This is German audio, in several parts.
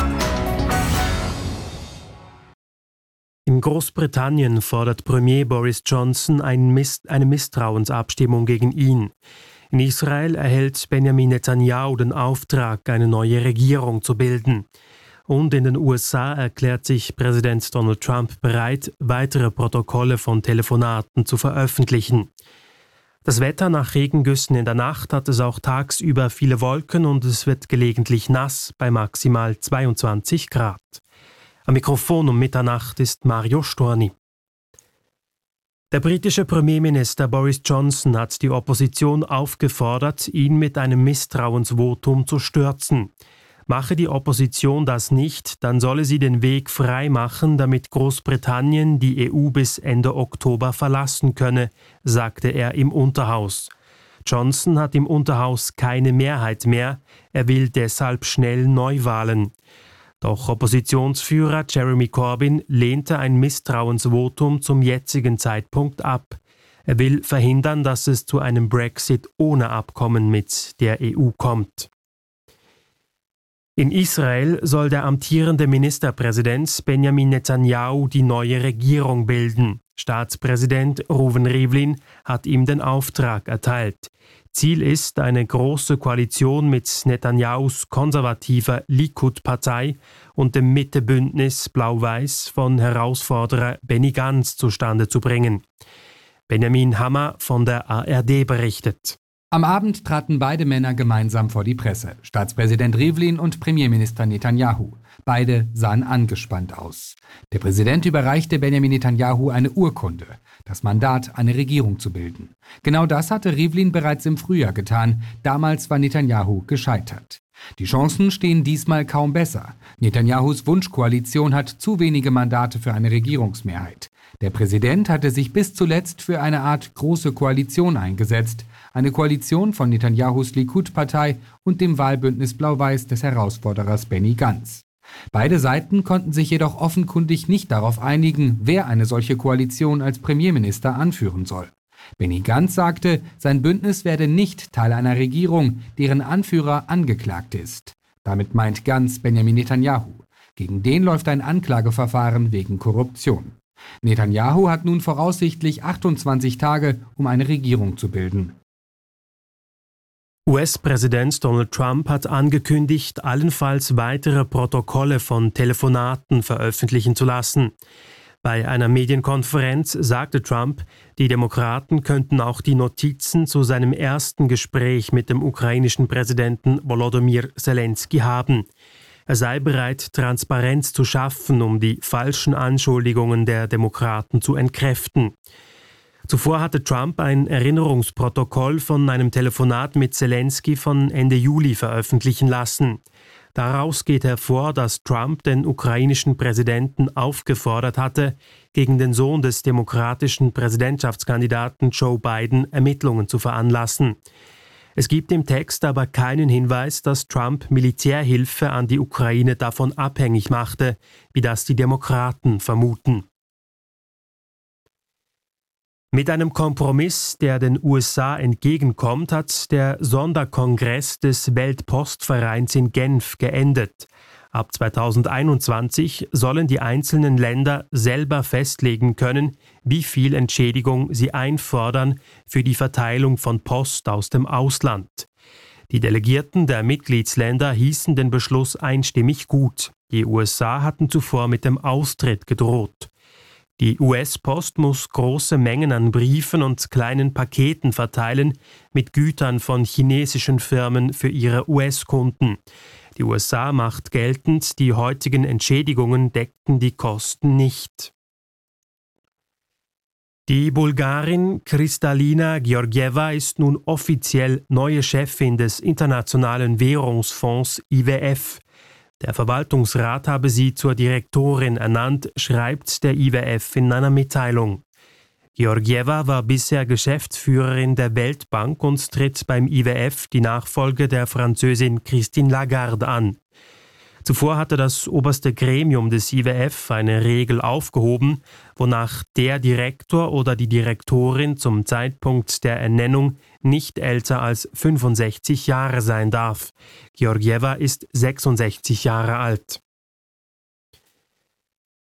In Großbritannien fordert Premier Boris Johnson eine Misstrauensabstimmung gegen ihn. In Israel erhält Benjamin Netanyahu den Auftrag, eine neue Regierung zu bilden. Und in den USA erklärt sich Präsident Donald Trump bereit, weitere Protokolle von Telefonaten zu veröffentlichen. Das Wetter: nach Regengüssen in der Nacht hat es auch tagsüber viele Wolken und es wird gelegentlich nass bei maximal 22 Grad. Am Mikrofon um Mitternacht ist Mario Storni. Der britische Premierminister Boris Johnson hat die Opposition aufgefordert, ihn mit einem Misstrauensvotum zu stürzen. Mache die Opposition das nicht, dann solle sie den Weg frei machen, damit Großbritannien die EU bis Ende Oktober verlassen könne, sagte er im Unterhaus. Johnson hat im Unterhaus keine Mehrheit mehr, er will deshalb schnell Neuwahlen. Doch Oppositionsführer Jeremy Corbyn lehnte ein Misstrauensvotum zum jetzigen Zeitpunkt ab. Er will verhindern, dass es zu einem Brexit ohne Abkommen mit der EU kommt. In Israel soll der amtierende Ministerpräsident Benjamin Netanyahu die neue Regierung bilden. Staatspräsident Reuven Rivlin hat ihm den Auftrag erteilt. Ziel ist eine große Koalition mit Netanyahus konservativer Likud-Partei und dem Mitte-Bündnis Blau-Weiß von Herausforderer Benny Gantz zustande zu bringen. Benjamin Hammer von der ARD berichtet. Am Abend traten beide Männer gemeinsam vor die Presse, Staatspräsident Rivlin und Premierminister Netanyahu. Beide sahen angespannt aus. Der Präsident überreichte Benjamin Netanyahu eine Urkunde, das Mandat, eine Regierung zu bilden. Genau das hatte Rivlin bereits im Frühjahr getan. Damals war Netanyahu gescheitert. Die Chancen stehen diesmal kaum besser. Netanyahus Wunschkoalition hat zu wenige Mandate für eine Regierungsmehrheit. Der Präsident hatte sich bis zuletzt für eine Art große Koalition eingesetzt. Eine Koalition von Netanyahus Likud-Partei und dem Wahlbündnis Blau-Weiß des Herausforderers Benny Gantz. Beide Seiten konnten sich jedoch offenkundig nicht darauf einigen, wer eine solche Koalition als Premierminister anführen soll. Benny Gantz sagte, sein Bündnis werde nicht Teil einer Regierung, deren Anführer angeklagt ist. Damit meint Gantz Benjamin Netanyahu. Gegen den läuft ein Anklageverfahren wegen Korruption. Netanyahu hat nun voraussichtlich 28 Tage, um eine Regierung zu bilden. US-Präsident Donald Trump hat angekündigt, allenfalls weitere Protokolle von Telefonaten veröffentlichen zu lassen. Bei einer Medienkonferenz sagte Trump, die Demokraten könnten auch die Notizen zu seinem ersten Gespräch mit dem ukrainischen Präsidenten Volodymyr Zelensky haben. Er sei bereit, Transparenz zu schaffen, um die falschen Anschuldigungen der Demokraten zu entkräften. Zuvor hatte Trump ein Erinnerungsprotokoll von einem Telefonat mit Zelensky von Ende Juli veröffentlichen lassen. Daraus geht hervor, dass Trump den ukrainischen Präsidenten aufgefordert hatte, gegen den Sohn des demokratischen Präsidentschaftskandidaten Joe Biden Ermittlungen zu veranlassen. Es gibt im Text aber keinen Hinweis, dass Trump Militärhilfe an die Ukraine davon abhängig machte, wie das die Demokraten vermuten. Mit einem Kompromiss, der den USA entgegenkommt, hat der Sonderkongress des Weltpostvereins in Genf geendet. Ab 2021 sollen die einzelnen Länder selber festlegen können, wie viel Entschädigung sie einfordern für die Verteilung von Post aus dem Ausland. Die Delegierten der Mitgliedsländer hießen den Beschluss einstimmig gut. Die USA hatten zuvor mit dem Austritt gedroht. Die US-Post muss große Mengen an Briefen und kleinen Paketen verteilen mit Gütern von chinesischen Firmen für ihre US-Kunden. Die USA macht geltend, die heutigen Entschädigungen deckten die Kosten nicht. Die Bulgarin Kristalina Georgieva ist nun offiziell neue Chefin des Internationalen Währungsfonds IWF. Der Verwaltungsrat habe sie zur Direktorin ernannt, schreibt der IWF in einer Mitteilung. Georgieva war bisher Geschäftsführerin der Weltbank und tritt beim IWF die Nachfolge der Französin Christine Lagarde an. Zuvor hatte das oberste Gremium des IWF eine Regel aufgehoben, wonach der Direktor oder die Direktorin zum Zeitpunkt der Ernennung nicht älter als 65 Jahre sein darf. Georgieva ist 66 Jahre alt.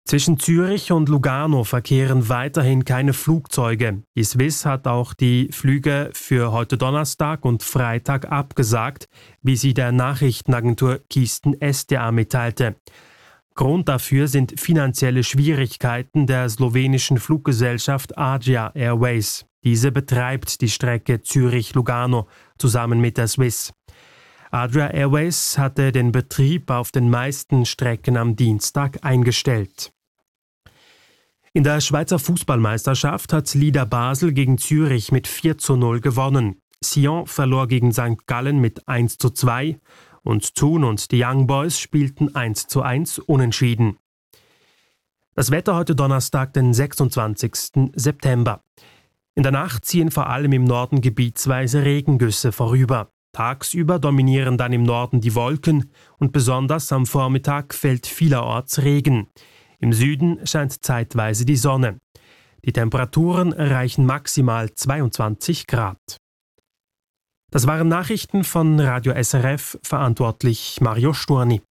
Zwischen Zürich und Lugano verkehren weiterhin keine Flugzeuge. Die Swiss hat auch die Flüge für heute Donnerstag und Freitag abgesagt, wie sie der Nachrichtenagentur Kisten SDA mitteilte. Grund dafür sind finanzielle Schwierigkeiten der slowenischen Fluggesellschaft Adria Airways. Diese betreibt die Strecke Zürich-Lugano zusammen mit der Swiss. Adria Airways hatte den Betrieb auf den meisten Strecken am Dienstag eingestellt. In der Schweizer Fußballmeisterschaft hat Lider Basel gegen Zürich mit 4:0 gewonnen. Sion verlor gegen St. Gallen mit 1:2 und Thun und die Young Boys spielten 1:1 unentschieden. Das Wetter heute Donnerstag, den 26. September. In der Nacht ziehen vor allem im Norden gebietsweise Regengüsse vorüber. Tagsüber dominieren dann im Norden die Wolken und besonders am Vormittag fällt vielerorts Regen. Im Süden scheint zeitweise die Sonne. Die Temperaturen erreichen maximal 22 Grad. Das waren Nachrichten von Radio SRF, verantwortlich Mario Sturni.